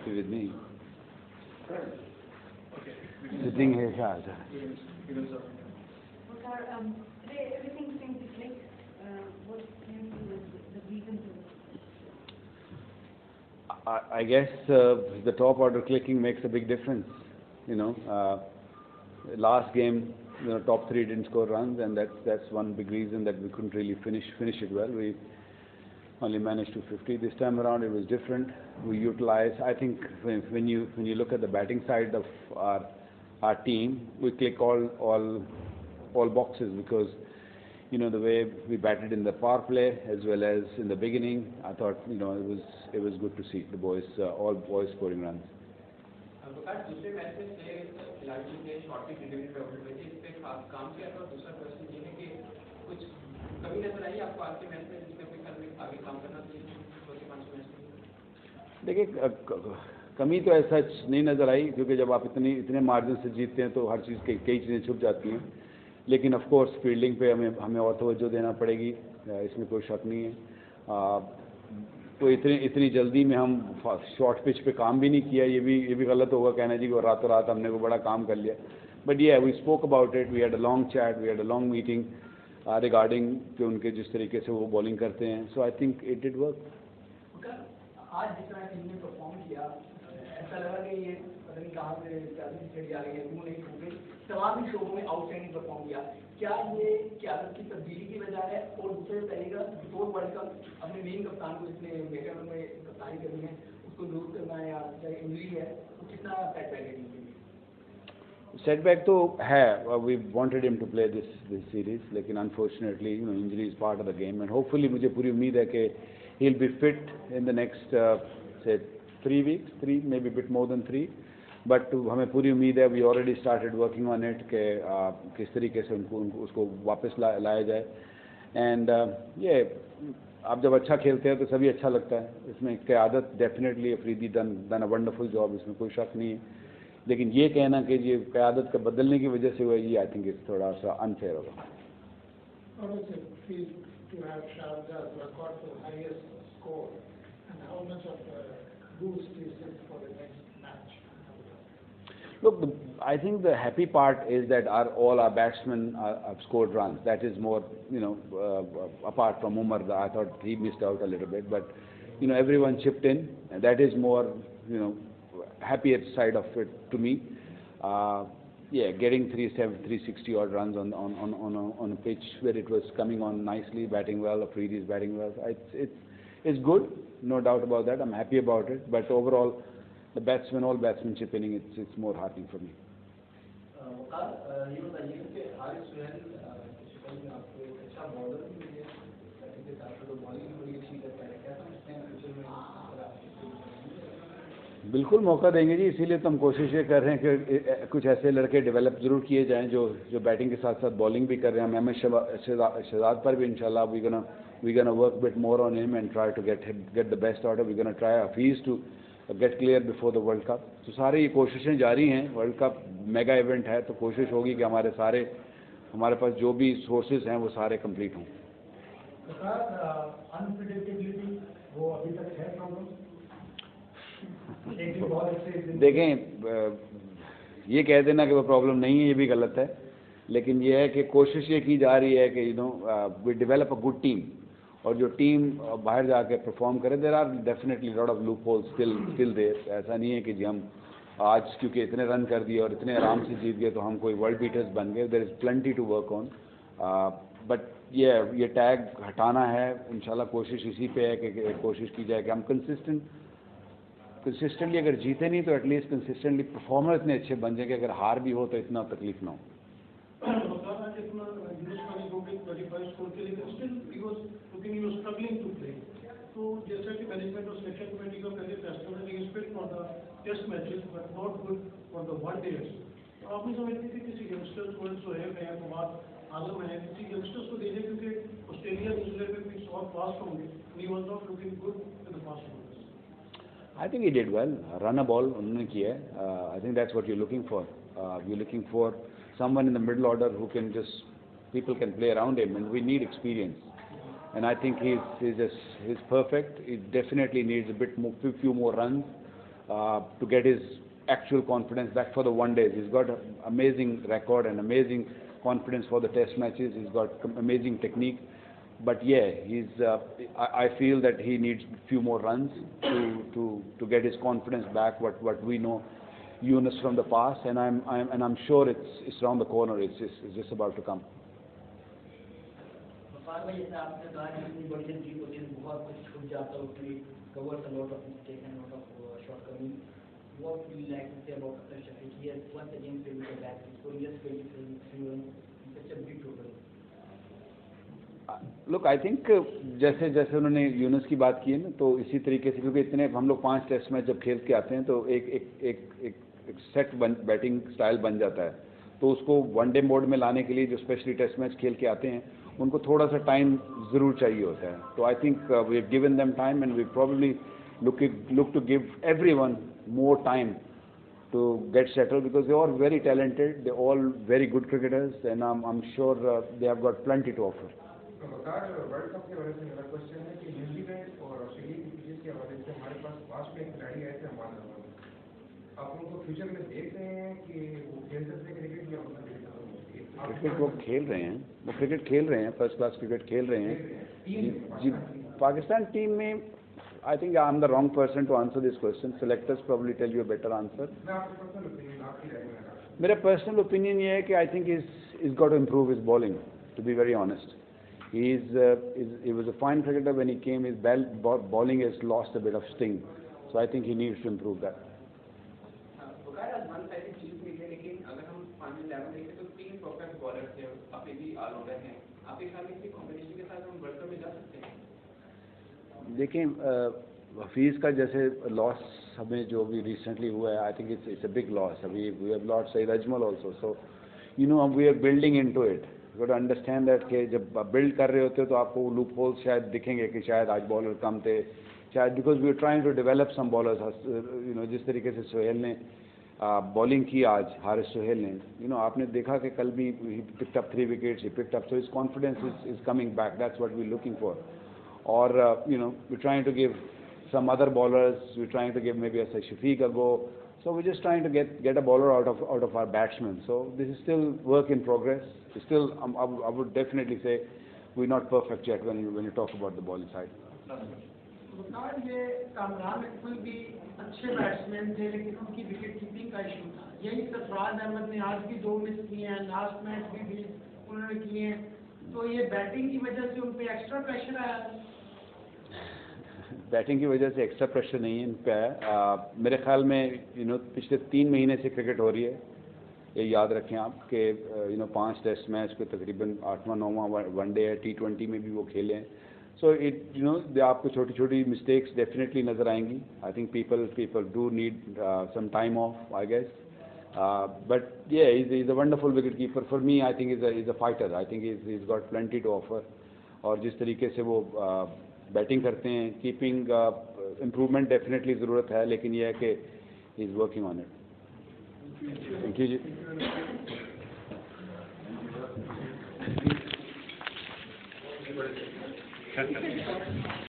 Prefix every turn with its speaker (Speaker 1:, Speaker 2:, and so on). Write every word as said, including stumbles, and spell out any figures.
Speaker 1: happy with me. Sitting here, yeah.
Speaker 2: Waqar, um, today everything seems to click. Uh, what do you think is the reason for this?
Speaker 1: I, I guess uh, the top order clicking makes a big difference. You know, uh, last game, you know, top three didn't score runs, and that's that's one big reason that we couldn't really finish finish it well. We only managed two fifty. This time around, it was different. We utilized. I think when, when you when you look at the batting side of our our team, we click all all all boxes because you know the way we batted in the power play as well as in the beginning. I thought you know it was it was good to see the boys uh, all boys scoring runs.
Speaker 3: दूसरे match में छह खिलाड़ियों ने short pitch delivery पे out हुए थे, इस पे काम किया था। दूसरा क्वेश्चन ये है कि कुछ कमी नजर आई आपको आज के मैच में जिसमें कोई कल में आगे काम करना चाहिए चौथे पांचवें मैच में?
Speaker 1: देखिए कमी तो ऐसा नहीं नज़र आई क्योंकि जब आप इतनी इतने मार्जिन से जीतते हैं तो हर चीज़ कई कई चीज़ें छुप जाती हैं, लेकिन ऑफ कोर्स फील्डिंग पे हमें हमें और तवज्जो देना पड़ेगी, इसमें कोई शक नहीं है। आ, तो इतनी इतनी जल्दी में हम शॉर्ट पिच पे काम भी नहीं किया, ये भी ये भी गलत होगा कहना जी कि रातों रात हमने को बड़ा काम कर लिया। बट ये we spoke about it, we had a long chat, we had a long meeting regarding कि उनके जिस तरीके से वो बॉलिंग करते हैं। So I think it did work.
Speaker 4: आज जिस तरह टीम ने परफॉर्म किया, ऐसा लगा कि ये पता नहीं कहाँ से चालीस स्टेट आ गई है, वो नहीं छूटे, तमाम ही शोबों में आउटस्टैंडिंग परफॉर्म किया। क्या ये क्यादत की तब्दीली की वजह है? और दूसरे तरीका बिफोर वर्ल्ड कप अपने मेन कप्तान को जिसने मेगा में कप्तानी करनी है उसको दूर करना है या चाहे इंजरी है तो कितना सेटबैक है टीम के लिए?
Speaker 1: सेटबैक तो है, we wanted him to play this this series, लेकिन unfortunately you know injury is part of the game and hopefully मुझे पूरी उम्मीद है कि he will be fit in the next से three weeks three may be bit more than three, but हमें पूरी उम्मीद है, we already started working on it कि किस तरीके से उनको, उनको उसको वापस ला, लाया जाए। एंड ये आप जब अच्छा खेलते हैं तो सभी अच्छा लगता है। इसमें क़यादत definitely Afridi done done a wonderful job, इसमें कोई शक नहीं है, लेकिन ये कहना कि ये क़यादत का बदलने की वजह से हुआ ये आई थिंक इस थोड़ा सा अनफेयर होगा। Look, the, I think the happy part is that our, all our batsmen are, have scored runs. That is more, you know, uh, apart from Umar, I thought he missed out a little bit, but, you know, everyone chipped in, and that is more, you know, happier side of it to me. Uh, yeah, getting three sixty odd runs on on on on a, on a pitch where it was coming on nicely, batting well, Afridi is batting well. It's it's it's good, no doubt about that. I'm happy about it, but overall, the batsmen, all batsmen chipping in, it's it's more heartening for me.
Speaker 3: वकार ये बताइए कि हारिस सुहेल शिकल में आपको एक अच्छा bowler भी मिले, batting के साथ तो बॉलिंग भी बड़ी अच्छी करता है, क्या समझते हैं फ्यूचर में?
Speaker 1: बिल्कुल मौका देंगे जी, इसीलिए तो हम कोशिश ये कर रहे हैं कि कुछ ऐसे लड़के डेवलप जरूर किए जाएं जो जो बैटिंग के साथ साथ बॉलिंग भी कर रहे हैं। हम अहमद शहजाद पर भी इंशाल्लाह we gonna we gonna work bit more on him and try to get get the best out of, we gonna try Hafeez to get clear before the world cup. तो सारे ये कोशिशें जारी हैं, वर्ल्ड कप मेगा इवेंट है तो कोशिश होगी कि हमारे सारे हमारे पास जो भी सोर्सेज हैं वो सारे कंप्लीट हों।
Speaker 4: अनप्रेडिक्टेबिलिटी वो अभी तक है प्रॉब्लम?
Speaker 1: देखें, ये कह देना कि वो प्रॉब्लम नहीं है ये भी गलत है, लेकिन ये है कि कोशिश ये की जा रही है कि you know we develop a good team, और जो टीम बाहर जाके परफॉर्म करे, there are definitely lot of loopholes still still there. ऐसा नहीं है कि जी हम आज क्योंकि इतने रन कर दिए और इतने आराम से जीत गए तो हम कोई वर्ल्ड बीटर्स बन गए। There is plenty to work on, but ये ये टैग हटाना है इंशाल्लाह। कोशिश इसी पे है कि कोशिश की जाए कि हम कंसिस्टेंट कंसिस्टेंटली अगर जीते नहीं तो एटलीस्ट कंसिस्टेंटली परफॉर्मर इतने अच्छे बन जाए कि अगर हार भी हो तो इतना तकलीफ ना हो।
Speaker 5: तो जैसा कि मैनेजमेंट और सिलेक्शन कमेटी का पहले फैसला था कि fit for the test matches but not good for the one days, तो आप नहीं समझते थे किसी यंगस्टर्स को सोहेब है, कुमार आजम है, किसी यंगस्टर्स को देने, क्योंकि ऑस्ट्रेलिया न्यूजीलैंड में भी सौ फास्ट होंगे, he was not looking good in the fast bowlers.
Speaker 1: I think he did well. Run a ball उन्होंने किया है. Uh, I think that's what you're looking for. Uh, you're looking for someone in the middle order who can just, people can play around him, and we need experience. And I think he's he's just he's perfect. He definitely needs a bit more, few more runs. uh, to get his actual confidence back for the one days. He's got an amazing record and amazing confidence for the test matches. He's got amazing technique. But yeah, he's. Uh, I, I feel that he needs a few more runs to to to get his confidence back. What what we know, Yunus from the past, and I'm I'm and I'm sure it's it's around the corner. It's just it's just about to come.
Speaker 4: वफार भाई, जैसे आपने कहा कि इतनी बड़ी जब जीत होती है तो बहुत कुछ छूट जाता है, उसमें covers a lot of mistake and lot of uh, shortcomings. What do you like to say about Akshar Shafiq? He has once again failed the back. He scored just twenty-three runs in such a big total.
Speaker 1: Look I think जैसे जैसे उन्होंने यूनुस की बात की है ना, तो इसी तरीके से, क्योंकि इतने हम लोग पांच टेस्ट मैच जब खेल के आते हैं तो एक एक एक एक, एक सेट बैटिंग स्टाइल बन जाता है, तो उसको वनडे मोड में लाने के लिए जो स्पेशली टेस्ट मैच खेल के आते हैं उनको थोड़ा सा टाइम ज़रूर चाहिए होता है. तो I think we have given them time and we probably look look to give everyone more time to get settled, because they are all very talented, they are all very good cricketers, and I'm I'm sure uh, they have got plenty to offer.
Speaker 6: World cup के बारे में मेरा question है कि New Zealand और Australia की pitches के हवाले से हमारे पास पास में एक खिलाड़ी आए थे हमारे नाम, आप उनको फ्यूचर में देख रहे हैं कि वो खेल सकते हैं क्रिकेट या उतना
Speaker 1: क्रिकेट वो खेल रहे हैं, वो क्रिकेट खेल रहे हैं, फर्स्ट क्लास क्रिकेट खेल रहे हैं जी. पाकिस्तान टीम में I think I'm the wrong person to answer this question. Selectors probably tell you a better answer. मेरा personal opinion ये है कि I think he's he's got to improve his bowling. To be very honest, he's, uh, he's he was a fine cricketer when he came. His ball, bowling has lost a bit of sting, so I think he needs to improve that.
Speaker 3: One side चीज नहीं है, लेकिन अगर हम final eleven देखें तो तीन perfect bowler थे, अभी भी ऑलराउंडर हैं. आपके ख्याल में इसी कॉम्बिनेशन के साथ हम वर्ल्ड कप में जा सकते हैं?
Speaker 1: देखिए, हफीज़ का जैसे लॉस हमें जो भी रिसेंटली हुआ है, I think it's it's a big loss. अभी we have lost Saeed Ajmal also, so you know we are building into it. You got to understand that कि जब बिल्ड कर रहे होते हो तो आपको लूप होल्स शायद दिखेंगे कि शायद आज बॉलर कम थे, शायद because we are trying to develop some bowlers. You know जिस तरीके से सोहेल ने बॉलिंग की आज, हारिस सोहेल ने, यू नो आपने देखा कि कल भी he picked up three wickets, he picked up, so his confidence is is coming back. That's what we looking for. Or uh, you know, we're trying to give some other bowlers. We're trying to give maybe a Shafiq a go. So we're just trying to get get a bowler out of out of our batsmen. So this is still work in progress. It's still, um, I, I would definitely say, we're not perfect yet when you when you talk about the bowling side.
Speaker 5: Waqar ये कामरान इकबाल भी अच्छे batsman थे, लेकिन उनकी wicket keeping का issue था. यही सरफराज अहमद ने आज भी दो मिस किए हैं, लास्ट मैच भी, भी उन्होंने किए हैं. तो ये बैटिंग की वजह से उन पे एक्स्ट्रा प्रेशर आया.
Speaker 1: बैटिंग की वजह से एक्स्ट्रा प्रेशर नहीं है इन पे आया. मेरे ख्याल में यू नो पिछले तीन महीने से क्रिकेट हो रही है, ये याद रखें आप कि यू नो पांच टेस्ट मैच पे तकरीबन आठवां नौवां वनडे है, टी ट्वेंटी में भी वो खेले हैं. सो इट यू नो आपको छोटी छोटी मिस्टेक्स डेफिनेटली नज़र आएंगी. I think people people do need some time off, I guess. But yeah, he's, he's a wonderful wicket keeper. For me, I think he's a he's a fighter. I think he's he's got plenty to offer. और जिस तरीके से वो batting करते हैं, keeping improvement definitely ज़रूरत है, लेकिन ये है कि he is working on it. Thank you ji.